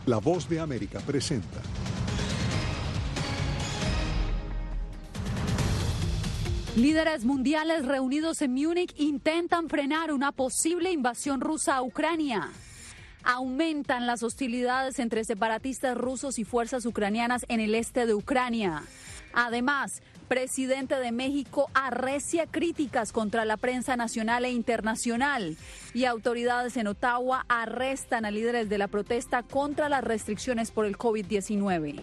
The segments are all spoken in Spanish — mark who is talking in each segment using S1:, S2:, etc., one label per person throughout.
S1: La Voz de América presenta.
S2: Líderes mundiales reunidos en Múnich intentan frenar una posible invasión rusa a Ucrania. Aumentan las hostilidades entre separatistas rusos y fuerzas ucranianas en el este de Ucrania. Además, presidente de México arrecia críticas contra la prensa nacional e internacional. Y autoridades en Ottawa arrestan a líderes de la protesta contra las restricciones por el COVID-19.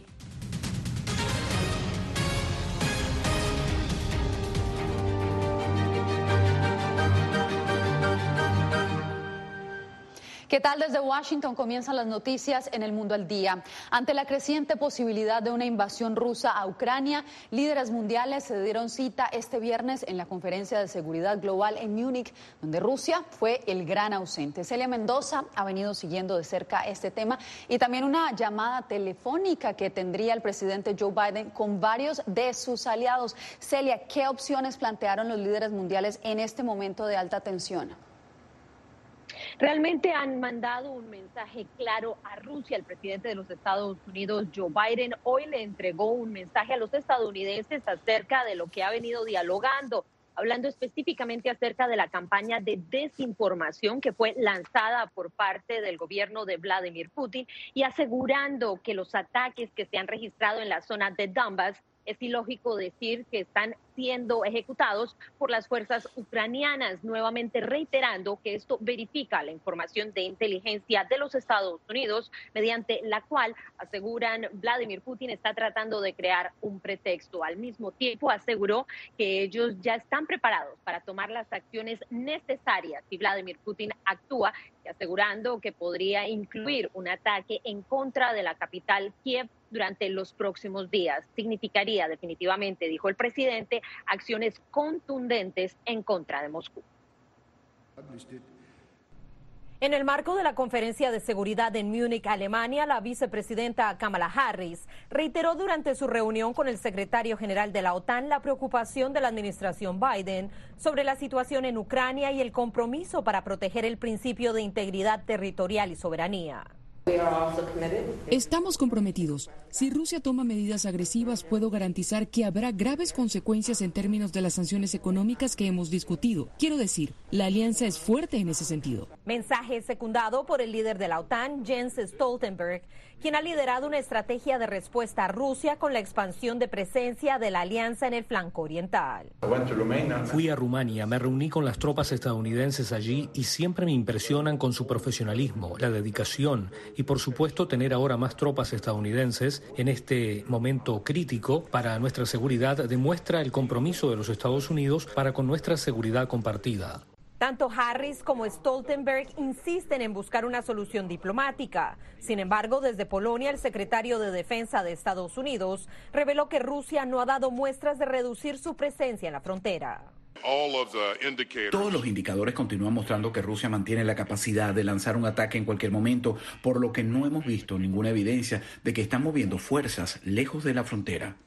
S2: ¿Qué tal? Desde Washington comienzan las noticias en El Mundo al Día. Ante la creciente posibilidad de una invasión rusa a Ucrania, líderes mundiales se dieron cita este viernes en la Conferencia de Seguridad Global en Múnich, donde Rusia fue el gran ausente. Celia Mendoza ha venido siguiendo de cerca este tema y también una llamada telefónica que tendría el presidente Joe Biden con varios de sus aliados. Celia, ¿qué opciones plantearon los líderes mundiales en este momento de alta tensión?
S3: Realmente han mandado un mensaje claro a Rusia. El presidente de los Estados Unidos, Joe Biden, hoy le entregó un mensaje a los estadounidenses acerca de lo que ha venido dialogando, hablando específicamente acerca de la campaña de desinformación que fue lanzada por parte del gobierno de Vladimir Putin y asegurando que los ataques que se han registrado en la zona de Donbass es ilógico decir que están siendo ejecutados por las fuerzas ucranianas, nuevamente reiterando que esto verifica la información de inteligencia de los Estados Unidos, mediante la cual, aseguran, Vladimir Putin está tratando de crear un pretexto. Al mismo tiempo, aseguró que ellos ya están preparados para tomar las acciones necesarias si Vladimir Putin actúa, y asegurando que podría incluir un ataque en contra de la capital Kiev durante los próximos días. Significaría definitivamente, dijo el presidente, acciones contundentes en contra de Moscú.
S4: En el marco de la Conferencia de Seguridad en Múnich, Alemania, la vicepresidenta Kamala Harris reiteró durante su reunión con el secretario general de la OTAN la preocupación de la administración Biden sobre la situación en Ucrania y el compromiso para proteger el principio de integridad territorial y soberanía.
S5: Estamos comprometidos. Si Rusia toma medidas agresivas, puedo garantizar que habrá graves consecuencias en términos de las sanciones económicas que hemos discutido. Quiero decir, la alianza es fuerte en ese sentido.
S4: Mensaje secundado por el líder de la OTAN, Jens Stoltenberg, quien ha liderado una estrategia de respuesta a Rusia con la expansión de presencia de la alianza en el flanco oriental.
S6: Fui a Rumania, me reuní con las tropas estadounidenses allí y siempre me impresionan con su profesionalismo, la dedicación y, por supuesto, tener ahora más tropas estadounidenses en este momento crítico para nuestra seguridad demuestra el compromiso de los Estados Unidos para con nuestra seguridad compartida.
S4: Tanto Harris como Stoltenberg insisten en buscar una solución diplomática. Sin embargo, desde Polonia, el secretario de Defensa de Estados Unidos reveló que Rusia no ha dado muestras de reducir su presencia en la frontera.
S7: Todos los indicadores continúan mostrando que Rusia mantiene la capacidad de lanzar un ataque en cualquier momento, por lo que no hemos visto ninguna evidencia de que están moviendo fuerzas lejos de la frontera.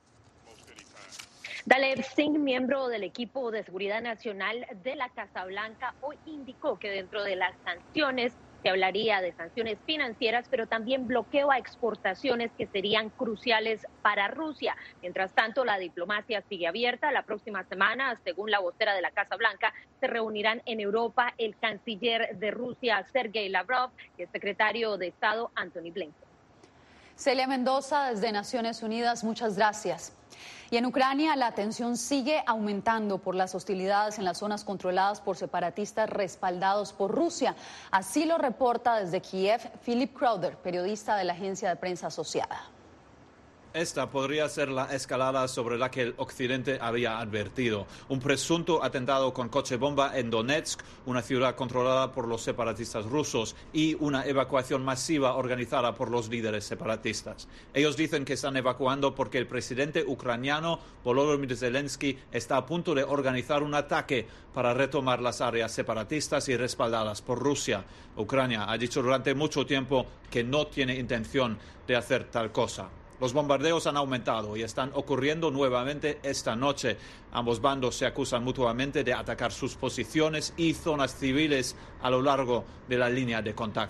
S3: Dalev Singh, miembro del equipo de seguridad nacional de la Casa Blanca, hoy indicó que dentro de las sanciones se hablaría de sanciones financieras, pero también bloqueo a exportaciones que serían cruciales para Rusia. Mientras tanto, la diplomacia sigue abierta. La próxima semana, según la vocera de la Casa Blanca, se reunirán en Europa el canciller de Rusia, Sergei Lavrov, y el secretario de Estado, Antony Blinken.
S2: Celia Mendoza, desde Naciones Unidas, muchas gracias. Y en Ucrania la tensión sigue aumentando por las hostilidades en las zonas controladas por separatistas respaldados por Rusia. Así lo reporta desde Kiev Philip Crowder, periodista de la agencia de prensa asociada.
S8: Esta podría ser la escalada sobre la que el Occidente había advertido. Un presunto atentado con coche bomba en Donetsk, una ciudad controlada por los separatistas rusos, y una evacuación masiva organizada por los líderes separatistas. Ellos dicen que están evacuando porque el presidente ucraniano Volodymyr Zelensky está a punto de organizar un ataque para retomar las áreas separatistas y respaldadas por Rusia. Ucrania ha dicho durante mucho tiempo que no tiene intención de hacer tal cosa. Los bombardeos han aumentado y están ocurriendo nuevamente esta noche. Ambos bandos se acusan mutuamente de atacar sus posiciones y zonas civiles a lo largo de la línea de contacto.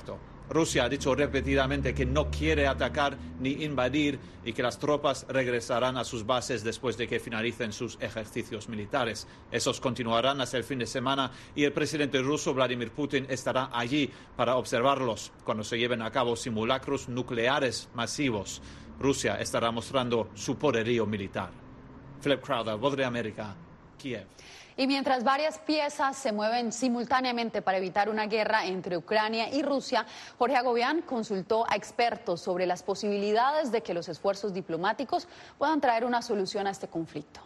S8: Rusia ha dicho repetidamente que no quiere atacar ni invadir y que las tropas regresarán a sus bases después de que finalicen sus ejercicios militares. Esos continuarán hasta el fin de semana y el presidente ruso Vladimir Putin estará allí para observarlos cuando se lleven a cabo simulacros nucleares masivos. Rusia estará mostrando su poderío militar. Philip Crowder, Voz de América, Kiev.
S2: Y mientras varias piezas se mueven simultáneamente para evitar una guerra entre Ucrania y Rusia, Jorge Agobián consultó a expertos sobre las posibilidades de que los esfuerzos diplomáticos puedan traer una solución a este conflicto.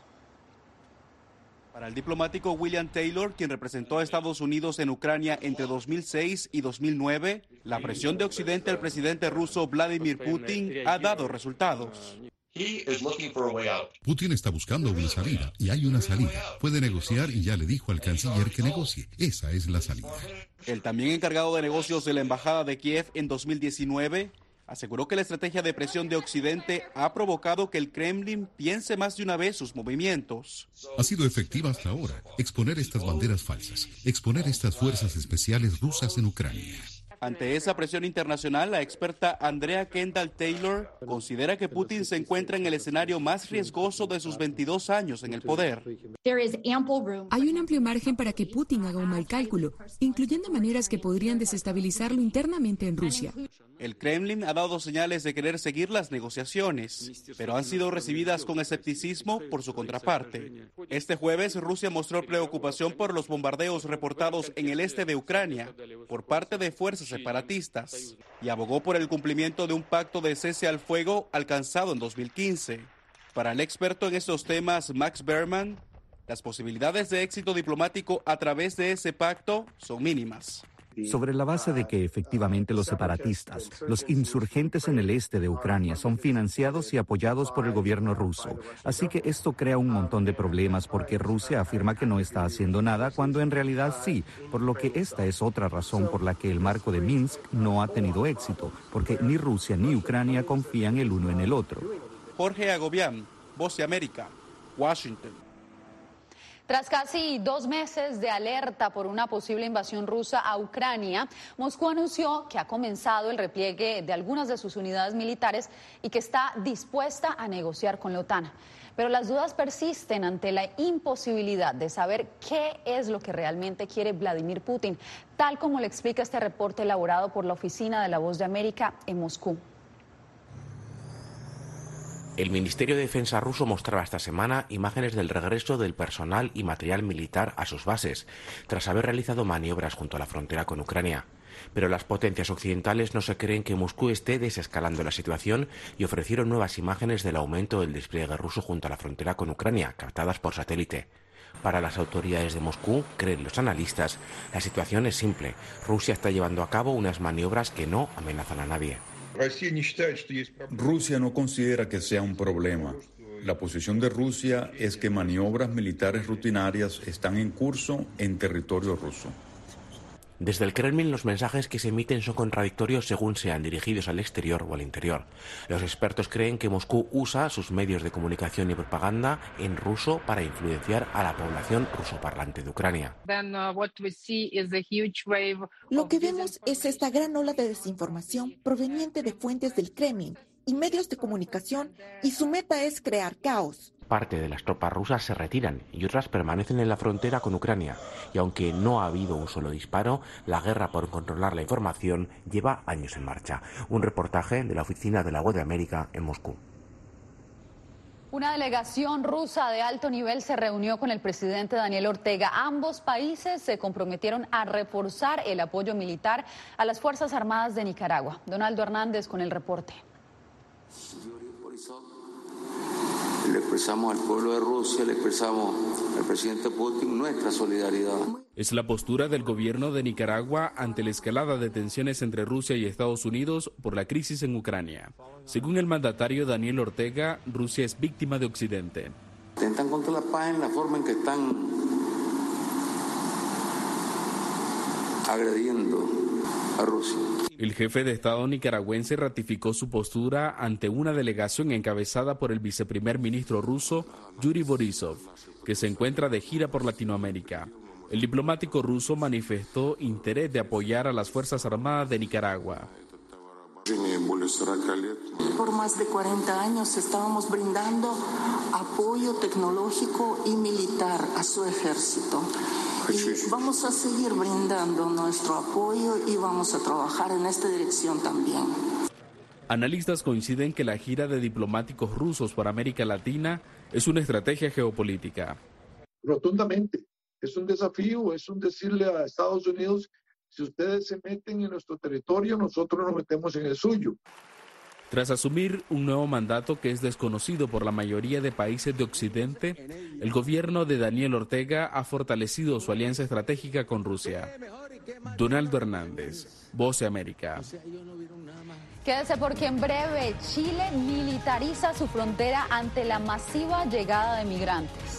S9: Para el diplomático William Taylor, quien representó a Estados Unidos en Ucrania entre 2006 y 2009, la presión de Occidente al presidente ruso Vladimir Putin ha dado resultados.
S10: Putin está buscando una salida y hay una salida. Puede negociar y ya le dijo al canciller que negocie. Esa es la salida.
S9: El también encargado de negocios de la Embajada de Kiev en 2019 aseguró que la estrategia de presión de Occidente ha provocado que el Kremlin piense más de una vez sus movimientos.
S10: Ha sido efectiva hasta ahora exponer estas banderas falsas, exponer estas fuerzas especiales rusas en Ucrania.
S9: Ante esa presión internacional, la experta Andrea Kendall Taylor considera que Putin se encuentra en el escenario más riesgoso de sus 22 años en el poder.
S5: Hay un amplio margen para que Putin haga un mal cálculo, incluyendo maneras que podrían desestabilizarlo internamente en Rusia.
S9: El Kremlin ha dado señales de querer seguir las negociaciones, pero han sido recibidas con escepticismo por su contraparte. Este jueves, Rusia mostró preocupación por los bombardeos reportados en el este de Ucrania por parte de fuerzas separatistas y abogó por el cumplimiento de un pacto de cese al fuego alcanzado en 2015. Para el experto en estos temas, Max Berman, las posibilidades de éxito diplomático a través de ese pacto son mínimas.
S11: Sobre la base de que efectivamente los separatistas, los insurgentes en el este de Ucrania, son financiados y apoyados por el gobierno ruso. Así que esto crea un montón de problemas porque Rusia afirma que no está haciendo nada cuando en realidad sí, por lo que esta es otra razón por la que el marco de Minsk no ha tenido éxito, porque ni Rusia ni Ucrania confían el uno en el otro.
S9: Jorge Agobián, Voz de América, Washington.
S2: Tras casi 2 meses de alerta por una posible invasión rusa a Ucrania, Moscú anunció que ha comenzado el repliegue de algunas de sus unidades militares y que está dispuesta a negociar con la OTAN. Pero las dudas persisten ante la imposibilidad de saber qué es lo que realmente quiere Vladimir Putin, tal como le explica este reporte elaborado por la Oficina de la Voz de América en Moscú.
S12: El Ministerio de Defensa ruso mostraba esta semana imágenes del regreso del personal y material militar a sus bases, tras haber realizado maniobras junto a la frontera con Ucrania. Pero las potencias occidentales no se creen que Moscú esté desescalando la situación y ofrecieron nuevas imágenes del aumento del despliegue ruso junto a la frontera con Ucrania, captadas por satélite. Para las autoridades de Moscú, creen los analistas, la situación es simple. Rusia está llevando a cabo unas maniobras que no amenazan a nadie.
S13: Rusia no considera que sea un problema. La posición de Rusia es que maniobras militares rutinarias están en curso en territorio ruso.
S12: Desde el Kremlin, los mensajes que se emiten son contradictorios según sean dirigidos al exterior o al interior. Los expertos creen que Moscú usa sus medios de comunicación y propaganda en ruso para influenciar a la población rusoparlante de Ucrania.
S14: Lo que vemos es esta gran ola de desinformación proveniente de fuentes del Kremlin y medios de comunicación, y su meta es crear caos.
S12: Parte de las tropas rusas se retiran y otras permanecen en la frontera con Ucrania. Y aunque no ha habido un solo disparo, la guerra por controlar la información lleva años en marcha. Un reportaje de la Oficina de la Voz de América en Moscú.
S2: Una delegación rusa de alto nivel se reunió con el presidente Daniel Ortega. Ambos países se comprometieron a reforzar el apoyo militar a las Fuerzas Armadas de Nicaragua. Donaldo Hernández con el reporte.
S15: Le expresamos al pueblo de Rusia, le expresamos al presidente Putin nuestra solidaridad.
S16: Es la postura del gobierno de Nicaragua ante la escalada de tensiones entre Rusia y Estados Unidos por la crisis en Ucrania. Según el mandatario Daniel Ortega, Rusia es víctima de Occidente.
S15: Intentan contra la paz en la forma en que están agrediendo a Rusia.
S16: El jefe de Estado nicaragüense ratificó su postura ante una delegación encabezada por el viceprimer ministro ruso Yuri Borisov, que se encuentra de gira por Latinoamérica. El diplomático ruso manifestó interés de apoyar a las Fuerzas Armadas de Nicaragua.
S17: Por más de 40 años estábamos brindando apoyo tecnológico y militar a su ejército. Y vamos a seguir brindando nuestro apoyo y vamos a trabajar en esta dirección también.
S16: Analistas coinciden que la gira de diplomáticos rusos por América Latina es una estrategia geopolítica.
S18: Rotundamente. Es un desafío, es un decirle a Estados Unidos, si ustedes se meten en nuestro territorio, nosotros nos metemos en el suyo.
S16: Tras asumir un nuevo mandato que es desconocido por la mayoría de países de Occidente, el gobierno de Daniel Ortega ha fortalecido su alianza estratégica con Rusia. Donaldo Hernández, Voz de América.
S2: Quédese porque en breve Chile militariza su frontera ante la masiva llegada de migrantes.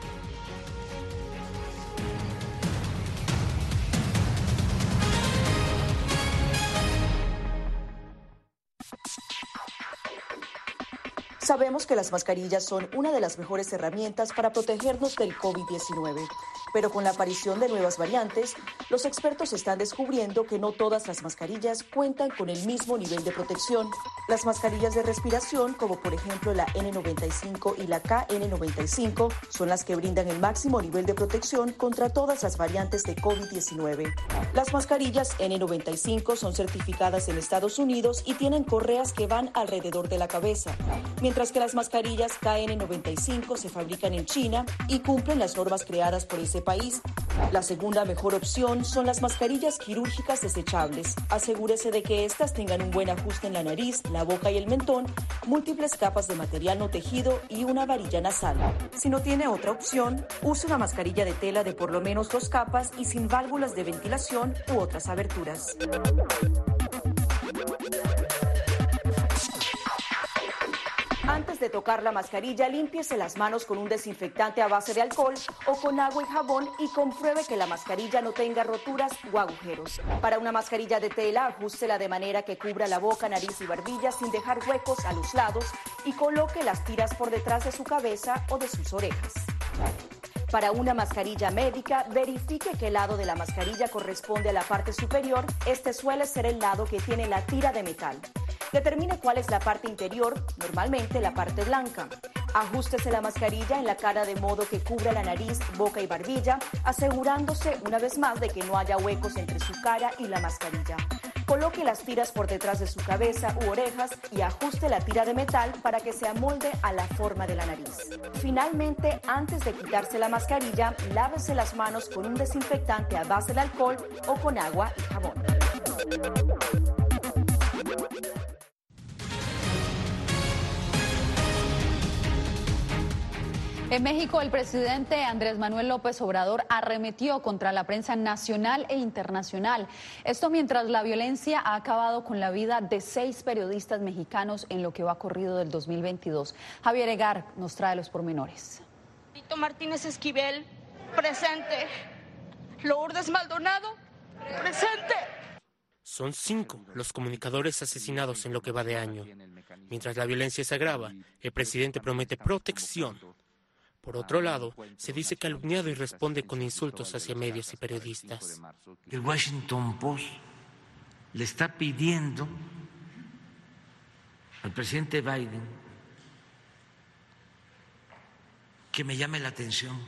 S19: Sabemos que las mascarillas son una de las mejores herramientas para protegernos del COVID-19, pero con la aparición de nuevas variantes, los expertos están descubriendo que no todas las mascarillas cuentan con el mismo nivel de protección. Las mascarillas de respiración, como por ejemplo la N95 y la KN95, son las que brindan el máximo nivel de protección contra todas las variantes de COVID-19. Las mascarillas N95 son certificadas en Estados Unidos y tienen correas que van alrededor de la cabeza, mientras que las mascarillas KN95 se fabrican en China y cumplen las normas creadas por ese país. La segunda mejor opción son las mascarillas quirúrgicas desechables. Asegúrese de que estas tengan un buen ajuste en la nariz, la boca y el mentón, múltiples capas de material no tejido y una varilla nasal. Si no tiene otra opción, use una mascarilla de tela de por lo menos 2 capas y sin válvulas de ventilación u otras aberturas. Antes de tocar la mascarilla, límpiese las manos con un desinfectante a base de alcohol o con agua y jabón y compruebe que la mascarilla no tenga roturas o agujeros. Para una mascarilla de tela, ajústela de manera que cubra la boca, nariz y barbilla sin dejar huecos a los lados y coloque las tiras por detrás de su cabeza o de sus orejas. Para una mascarilla médica, verifique qué lado de la mascarilla corresponde a la parte superior. Este suele ser el lado que tiene la tira de metal. Determine cuál es la parte interior, normalmente la parte blanca. Ajústese la mascarilla en la cara de modo que cubra la nariz, boca y barbilla, asegurándose una vez más de que no haya huecos entre su cara y la mascarilla. Coloque las tiras por detrás de su cabeza u orejas y ajuste la tira de metal para que se amolde a la forma de la nariz. Finalmente, antes de quitarse la mascarilla, lávese las manos con un desinfectante a base de alcohol o con agua y jabón.
S2: En México, el presidente Andrés Manuel López Obrador arremetió contra la prensa nacional e internacional. Esto mientras la violencia ha acabado con la vida de 6 periodistas mexicanos en lo que va corrido del 2022. Javier Egar nos trae los pormenores.
S20: Tito Martínez Esquivel, presente. Lourdes Maldonado, presente.
S21: Son 5 los comunicadores asesinados en lo que va de año. Mientras la violencia se agrava, el presidente promete protección. Por otro lado, se dice calumniado y responde con insultos hacia medios y periodistas.
S22: El Washington Post le está pidiendo al presidente Biden que me llame la atención.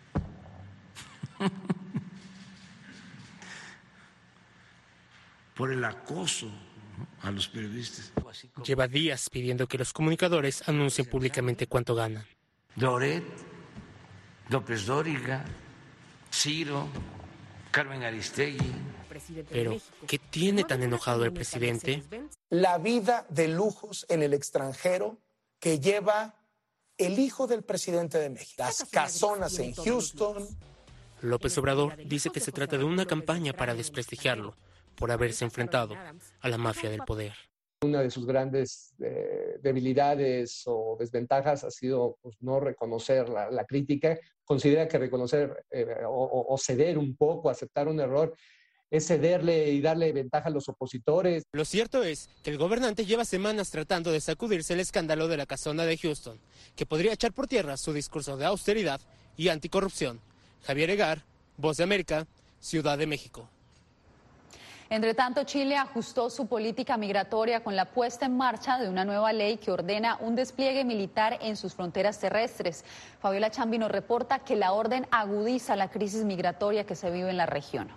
S22: Por el acoso a los periodistas.
S21: Lleva días pidiendo que los comunicadores anuncien públicamente cuánto ganan.
S22: Loret, López Dóriga, Ciro, Carmen Aristegui.
S21: Pero, ¿qué tiene tan enojado el presidente?
S23: La vida de lujos en el extranjero que lleva el hijo del presidente de México. Las casonas en Houston.
S21: López Obrador dice que se trata de una campaña para desprestigiarlo por haberse enfrentado a la mafia del poder.
S24: Una de sus grandes debilidades o desventajas ha sido pues, no reconocer la crítica. Considera que reconocer o ceder un poco, aceptar un error, es cederle y darle ventaja a los opositores.
S21: Lo cierto es que el gobernante lleva semanas tratando de sacudirse el escándalo de la casona de Houston, que podría echar por tierra su discurso de austeridad y anticorrupción. Javier Egar, Voz de América, Ciudad de México.
S2: Entre tanto, Chile ajustó su política migratoria con la puesta en marcha de una nueva ley que ordena un despliegue militar en sus fronteras terrestres. Fabiola Chambi nos reporta que la orden agudiza la crisis migratoria que se vive en la región.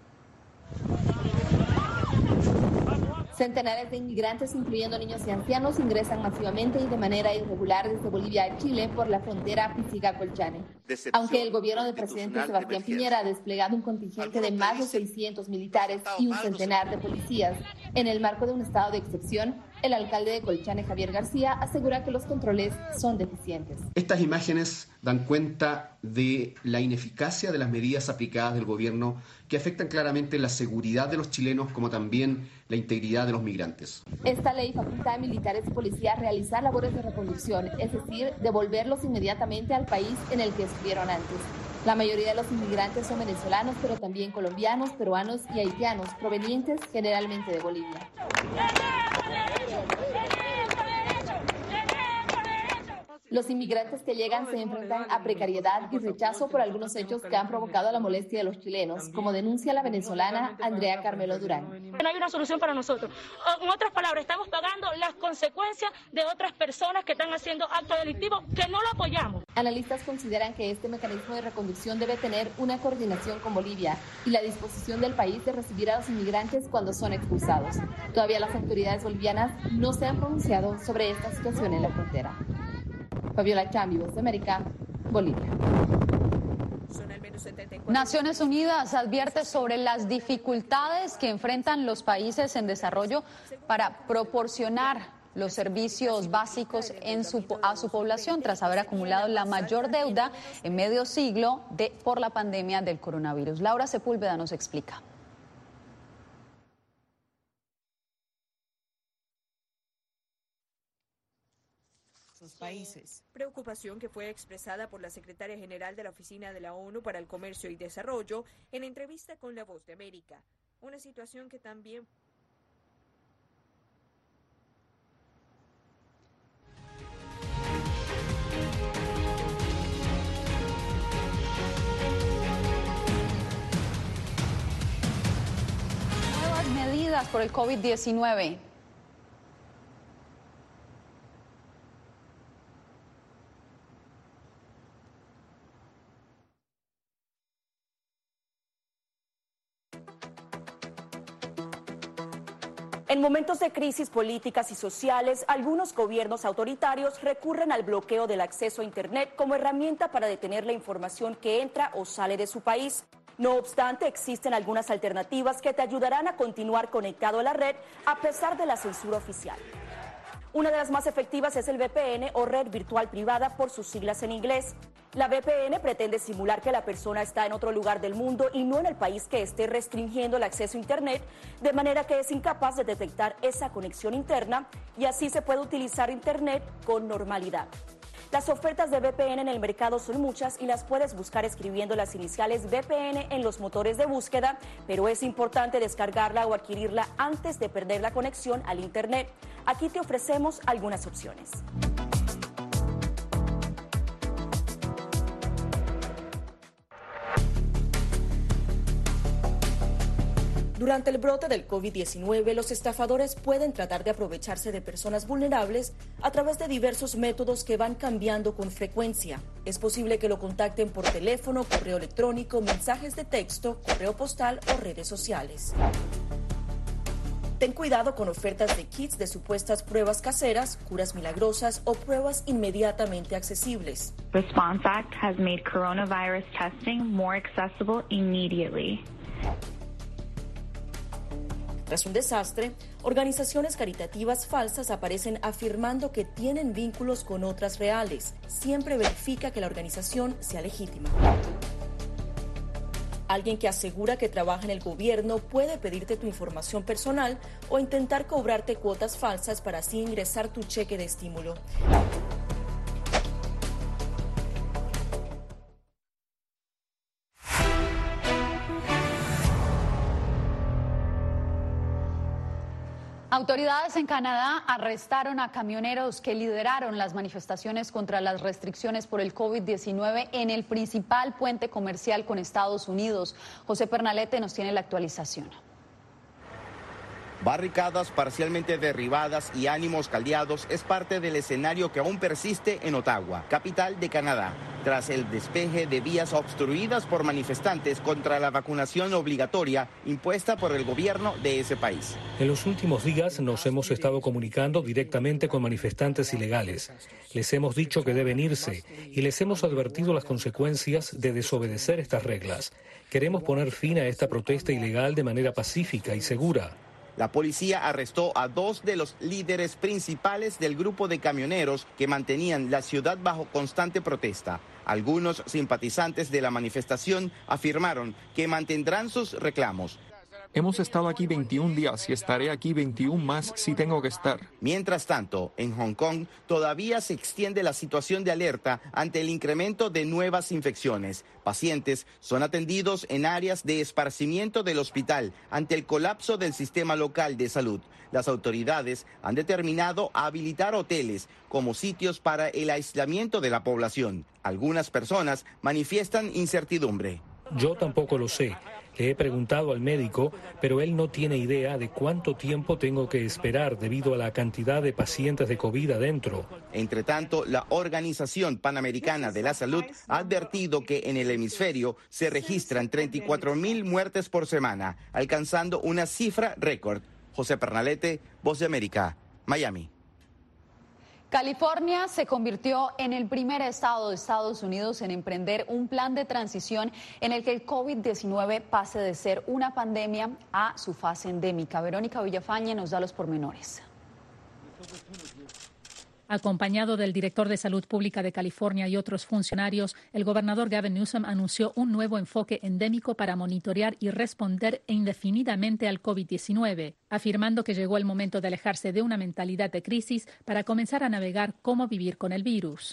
S1: Centenares de inmigrantes, incluyendo niños y ancianos, ingresan masivamente y de manera irregular desde Bolivia a Chile por la frontera Pisiga-Colchane. Aunque el gobierno del presidente Sebastián Piñera ha desplegado un contingente de más de 600 militares y un centenar de policías en el marco de un estado de excepción, el alcalde de Colchane, Javier García, asegura que los controles son deficientes.
S4: Estas imágenes dan cuenta de la ineficacia de las medidas aplicadas del gobierno que afectan claramente la seguridad de los chilenos como también la integridad de los migrantes.
S1: Esta ley faculta a militares y policías a realizar labores de reconducción, es decir, devolverlos inmediatamente al país en el que estuvieron antes. La mayoría de los inmigrantes son venezolanos, pero también colombianos, peruanos y haitianos, provenientes generalmente de Bolivia. Los inmigrantes que llegan se enfrentan a precariedad y rechazo por algunos hechos que han provocado la molestia de los chilenos, como denuncia la venezolana Andrea Carmelo Durán.
S6: No hay una solución para nosotros. En otras palabras, estamos pagando las consecuencias de otras personas que están haciendo actos delictivos que no lo apoyamos.
S1: Analistas consideran que este mecanismo de reconducción debe tener una coordinación con Bolivia y la disposición del país de recibir a los inmigrantes cuando son expulsados. Todavía las autoridades bolivianas no se han pronunciado sobre esta situación en la frontera. Fabiola Chambi, Voz de América, Bolivia.
S2: Naciones Unidas advierte sobre las dificultades que enfrentan los países en desarrollo para proporcionar los servicios básicos a su población tras haber acumulado la mayor deuda en medio siglo por la pandemia del coronavirus. Laura Sepúlveda nos explica.
S7: Países. Preocupación que fue expresada por la secretaria general de la Oficina de la ONU para el Comercio y Desarrollo en entrevista con La Voz de América. Una situación que también...
S2: Nuevas medidas por el COVID-19.
S19: En momentos de crisis políticas y sociales, algunos gobiernos autoritarios recurren al bloqueo del acceso a Internet como herramienta para detener la información que entra o sale de su país. No obstante, existen algunas alternativas que te ayudarán a continuar conectado a la red a pesar de la censura oficial. Una de las más efectivas es el VPN o red virtual privada por sus siglas en inglés. La VPN pretende simular que la persona está en otro lugar del mundo y no en el país que esté restringiendo el acceso a Internet, de manera que es incapaz de detectar esa conexión interna y así se puede utilizar Internet con normalidad. Las ofertas de VPN en el mercado son muchas y las puedes buscar escribiendo las iniciales VPN en los motores de búsqueda, pero es importante descargarla o adquirirla antes de perder la conexión al Internet. Aquí te ofrecemos algunas opciones. Durante el brote del COVID-19, los estafadores pueden tratar de aprovecharse de personas vulnerables a través de diversos métodos que van cambiando con frecuencia. Es posible que lo contacten por teléfono, correo electrónico, mensajes de texto, correo postal o redes sociales. Ten cuidado con ofertas de kits de supuestas pruebas caseras, curas milagrosas o pruebas inmediatamente accesibles.
S25: Response Act has made coronavirus testing more accessible immediately.
S19: Tras un desastre, organizaciones caritativas falsas aparecen afirmando que tienen vínculos con otras reales. Siempre verifica que la organización sea legítima. Alguien que asegura que trabaja en el gobierno puede pedirte tu información personal o intentar cobrarte cuotas falsas para así ingresar tu cheque de estímulo.
S2: Autoridades en Canadá arrestaron a camioneros que lideraron las manifestaciones contra las restricciones por el COVID-19 en el principal puente comercial con Estados Unidos. José Pernalete nos tiene la actualización.
S3: Barricadas parcialmente derribadas y ánimos caldeados es parte del escenario que aún persiste en Ottawa, capital de Canadá, tras el despeje de vías obstruidas por manifestantes contra la vacunación obligatoria impuesta por el gobierno de ese país.
S5: En los últimos días nos hemos estado comunicando directamente con manifestantes ilegales. Les hemos dicho que deben irse y les hemos advertido las consecuencias de desobedecer estas reglas. Queremos poner fin a esta protesta ilegal de manera pacífica y segura.
S3: La policía arrestó a 2 de los líderes principales del grupo de camioneros que mantenían la ciudad bajo constante protesta. Algunos simpatizantes de la manifestación afirmaron que mantendrán sus reclamos.
S8: Hemos estado aquí 21 días y estaré aquí 21 más si tengo que estar.
S3: Mientras tanto, en Hong Kong todavía se extiende la situación de alerta ante el incremento de nuevas infecciones. Pacientes son atendidos en áreas de esparcimiento del hospital ante el colapso del sistema local de salud. Las autoridades han determinado habilitar hoteles como sitios para el aislamiento de la población. Algunas personas manifiestan incertidumbre.
S5: Yo tampoco lo sé. Le he preguntado al médico, pero él no tiene idea de cuánto tiempo tengo que esperar debido a la cantidad de pacientes de COVID adentro.
S3: Entre tanto, la Organización Panamericana de la Salud ha advertido que en el hemisferio se registran 34,000 muertes por semana, alcanzando una cifra récord. José Pernalete, Voz de América, Miami.
S2: California se convirtió en el primer estado de Estados Unidos en emprender un plan de transición en el que el COVID-19 pase de ser una pandemia a su fase endémica. Verónica Villafañe nos da los pormenores.
S10: Acompañado del director de Salud Pública de California y otros funcionarios, el gobernador Gavin Newsom anunció un nuevo enfoque endémico para monitorear y responder indefinidamente al COVID-19, afirmando que llegó el momento de alejarse de una mentalidad de crisis para comenzar a navegar cómo vivir con el virus.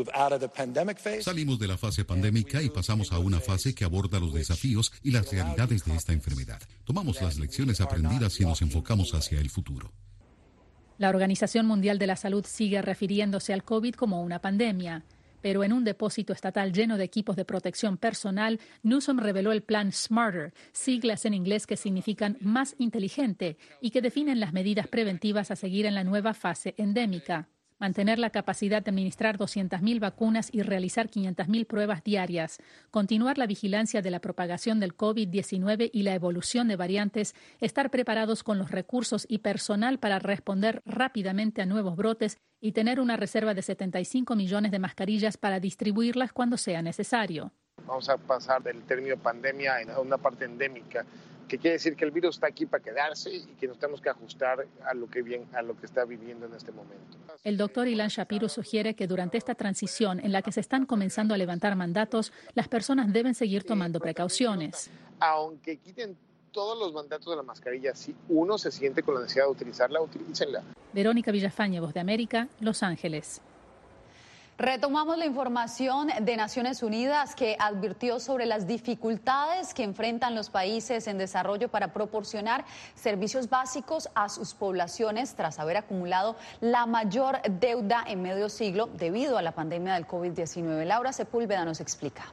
S11: Salimos de la fase pandémica y pasamos a una fase que aborda los desafíos y las realidades de esta enfermedad. Tomamos las lecciones aprendidas y nos enfocamos hacia el futuro.
S10: La Organización Mundial de la Salud sigue refiriéndose al COVID como una pandemia, pero en un depósito estatal lleno de equipos de protección personal, Newsom reveló el plan SMARTER, siglas en inglés que significan más inteligente y que definen las medidas preventivas a seguir en la nueva fase endémica. Mantener la capacidad de administrar 200.000 vacunas y realizar 500.000 pruebas diarias, continuar la vigilancia de la propagación del COVID-19 y la evolución de variantes, estar preparados con los recursos y personal para responder rápidamente a nuevos brotes y tener una reserva de 75 millones de mascarillas para distribuirlas cuando sea necesario.
S26: Vamos a pasar del término pandemia a una parte endémica, que quiere decir que el virus está aquí para quedarse y que nos tenemos que ajustar a lo que está viviendo en este momento.
S10: El doctor Ilan Shapiro sugiere que durante esta transición en la que se están comenzando a levantar mandatos, las personas deben seguir tomando precauciones.
S26: Aunque quiten todos los mandatos de la mascarilla, si uno se siente con la necesidad de utilizarla, utilícenla.
S10: Verónica Villafañe, Voz de América, Los Ángeles.
S2: Retomamos la información de Naciones Unidas, que advirtió sobre las dificultades que enfrentan los países en desarrollo para proporcionar servicios básicos a sus poblaciones tras haber acumulado la mayor deuda en medio siglo debido a la pandemia del COVID-19. Laura Sepúlveda nos explica.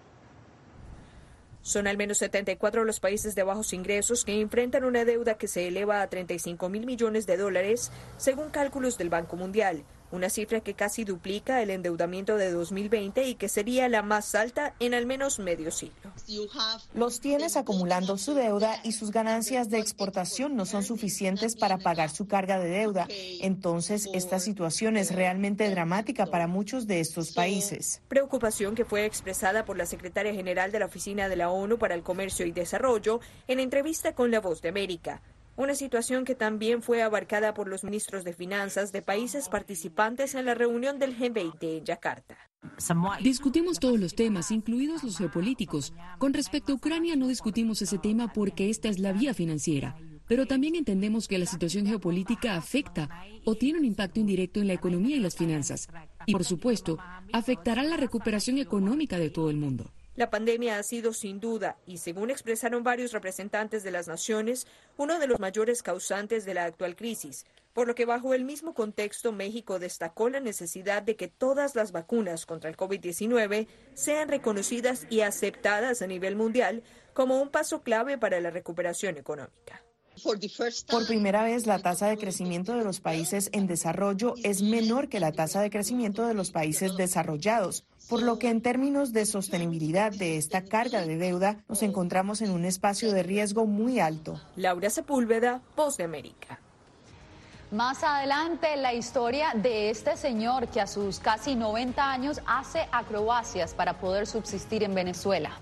S7: Son al menos 74 los países de bajos ingresos que enfrentan una deuda que se eleva a $35,000 millones, según cálculos del Banco Mundial, una cifra que casi duplica el endeudamiento de 2020 y que sería la más alta en al menos medio siglo.
S27: Los tienes acumulando su deuda y sus ganancias de exportación no son suficientes para pagar su carga de deuda. Entonces, esta situación es realmente dramática para muchos de estos países.
S7: Preocupación que fue expresada por la secretaria general de la Oficina de la ONU para el Comercio y Desarrollo en entrevista con La Voz de América. Una situación que también fue abarcada por los ministros de finanzas de países participantes en la reunión del G20 en Yakarta.
S28: Discutimos todos los temas, incluidos los geopolíticos. Con respecto a Ucrania no discutimos ese tema porque esta es la vía financiera. Pero también entendemos que la situación geopolítica afecta o tiene un impacto indirecto en la economía y las finanzas. Y, por supuesto, afectará la recuperación económica de todo el mundo.
S7: La pandemia ha sido sin duda, y según expresaron varios representantes de las naciones, uno de los mayores causantes de la actual crisis, por lo que bajo el mismo contexto México destacó la necesidad de que todas las vacunas contra el COVID-19 sean reconocidas y aceptadas a nivel mundial como un paso clave para la recuperación económica.
S27: Por primera vez, la tasa de crecimiento de los países en desarrollo es menor que la tasa de crecimiento de los países desarrollados, por lo que en términos de sostenibilidad de esta carga de deuda nos encontramos en un espacio de riesgo muy alto.
S7: Laura Sepúlveda, Voz de América.
S2: Más adelante, la historia de este señor que a sus casi 90 años hace acrobacias para poder subsistir en Venezuela.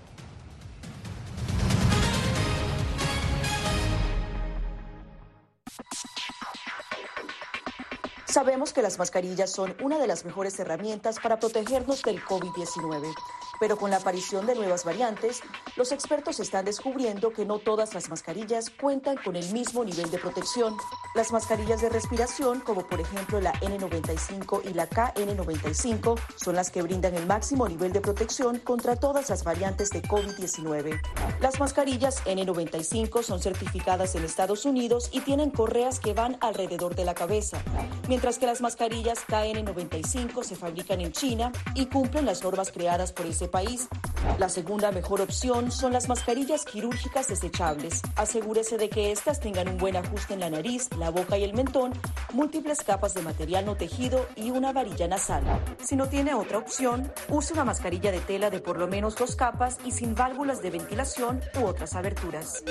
S19: Sabemos que las mascarillas son una de las mejores herramientas para protegernos del COVID-19, pero con la aparición de nuevas variantes, los expertos están descubriendo que no todas las mascarillas cuentan con el mismo nivel de protección. Las mascarillas de respiración, como por ejemplo la N95 y la KN95, son las que brindan el máximo nivel de protección contra todas las variantes de COVID-19. Las mascarillas N95 son certificadas en Estados Unidos y tienen correas que van alrededor de la cabeza, mientras que las mascarillas KN95 se fabrican en China y cumplen las normas creadas por ese país. La segunda mejor opción son las mascarillas quirúrgicas desechables. Asegúrese de que estas tengan un buen ajuste en la nariz, la boca y el mentón, múltiples capas de material no tejido y una varilla nasal. Si no tiene otra opción, use una mascarilla de tela de por lo menos 2 capas y sin válvulas de ventilación u otras aberturas.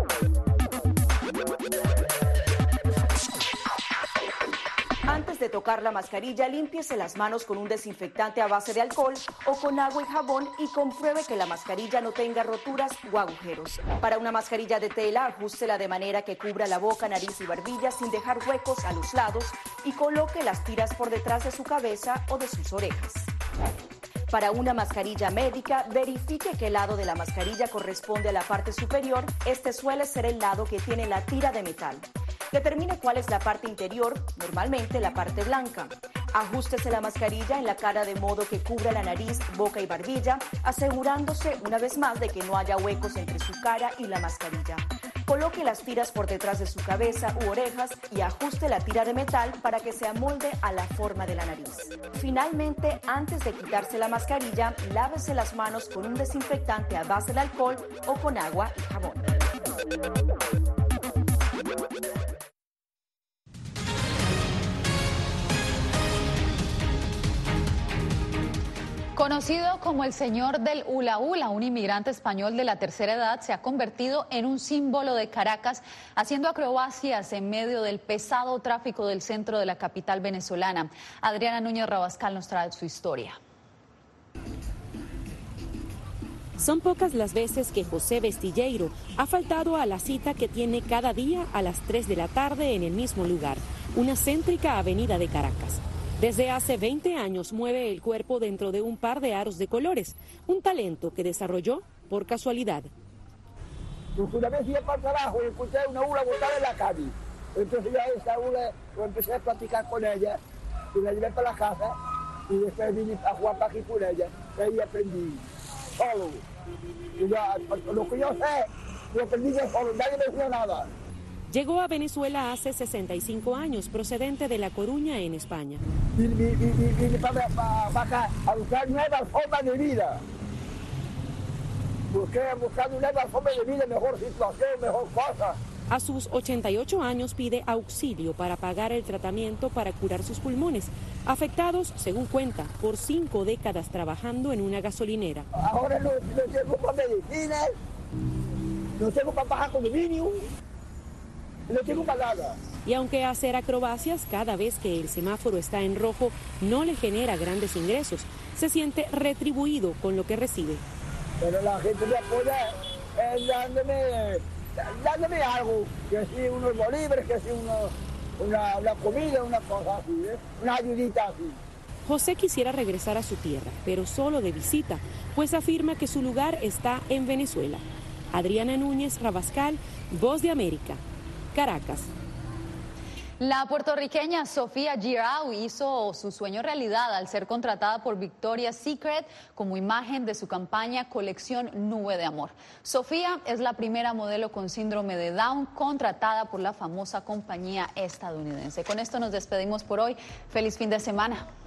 S19: Antes de tocar la mascarilla, límpiese las manos con un desinfectante a base de alcohol o con agua y jabón y compruebe que la mascarilla no tenga roturas o agujeros. Para una mascarilla de tela, ajústela de manera que cubra la boca, nariz y barbilla sin dejar huecos a los lados y coloque las tiras por detrás de su cabeza o de sus orejas. Para una mascarilla médica, verifique qué lado de la mascarilla corresponde a la parte superior. Este suele ser el lado que tiene la tira de metal. Determine cuál es la parte interior, normalmente la parte blanca. Ajústese la mascarilla en la cara de modo que cubra la nariz, boca y barbilla, asegurándose una vez más de que no haya huecos entre su cara y la mascarilla. Coloque las tiras por detrás de su cabeza u orejas y ajuste la tira de metal para que se amolde a la forma de la nariz. Finalmente, antes de quitarse la mascarilla, lávese las manos con un desinfectante a base de alcohol o con agua y jabón.
S2: Conocido como el señor del hula hula, un inmigrante español de la tercera edad se ha convertido en un símbolo de Caracas, haciendo acrobacias en medio del pesado tráfico del centro de la capital venezolana. Adriana Núñez Rabascal nos trae su historia.
S9: Son pocas las veces que José Vestilleiro ha faltado a la cita que tiene cada día a las 3 de la tarde en el mismo lugar, una céntrica avenida de Caracas. Desde hace 20 años mueve el cuerpo dentro de un par de aros de colores, un talento que desarrolló por casualidad.
S12: Una vez iba para el trabajo y escuché una hula botada en la calle. Entonces ya esa hula empecé a platicar con ella y la llevé para la casa y después vine a jugar para aquí con ella. Y ahí aprendí solo. Y ya, lo que yo sé, lo aprendí yo solo, nadie me enseñó nada.
S9: Llegó a Venezuela hace 65 años, procedente de La Coruña, en España.
S12: Vine para acá a buscar nuevas formas de vida. Buscando nuevas formas de vida, mejor situación, mejor cosa.
S9: A sus 88 años pide auxilio para pagar el tratamiento para curar sus pulmones, afectados, según cuenta, por 5 décadas trabajando en una gasolinera.
S12: Ahora no tengo para medicinas, no tengo para pagar condominio. No tengo palabra.
S9: Y aunque hacer acrobacias cada vez que el semáforo está en rojo no le genera grandes ingresos, se siente retribuido con lo que recibe.
S12: Pero la gente me apoya dándome algo, que si unos bolívares, que si una comida, una cosa así, una ayudita así.
S9: José quisiera regresar a su tierra, pero solo de visita, pues afirma que su lugar está en Venezuela. Adriana Núñez Rabascal, Voz de América, Caracas.
S2: La puertorriqueña Sofía Girau hizo su sueño realidad al ser contratada por Victoria's Secret como imagen de su campaña Colección Nube de Amor. Sofía es la primera modelo con síndrome de Down contratada por la famosa compañía estadounidense. Con esto nos despedimos por hoy. Feliz fin de semana.